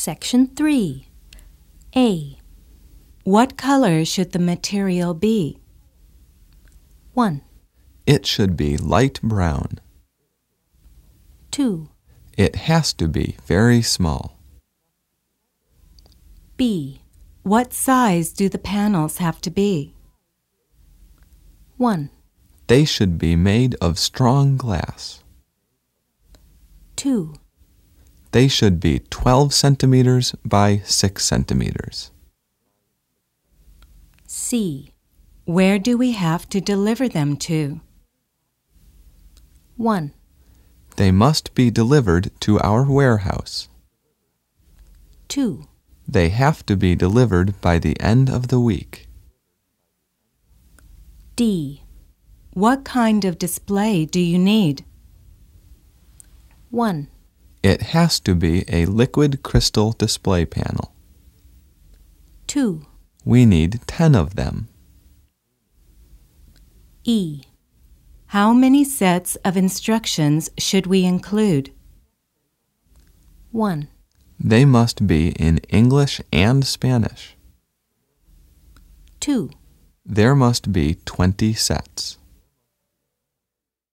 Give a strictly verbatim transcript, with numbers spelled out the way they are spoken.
Section three. A. What color should the material be? one. It should be light brown. two. It has to be very small. B. What size do the panels have to be? one. They should be made of strong glass. two. They should be twelve centimeters by six centimeters. C. Where do we have to deliver them to? one. They must be delivered to our warehouse. two. They have to be delivered by the end of the week. D. What kind of display do you need? one. It has to be a liquid crystal display panel. two. We need ten of them. E. How many sets of instructions should we include? one. They must be in English and Spanish. two. There must be twenty sets.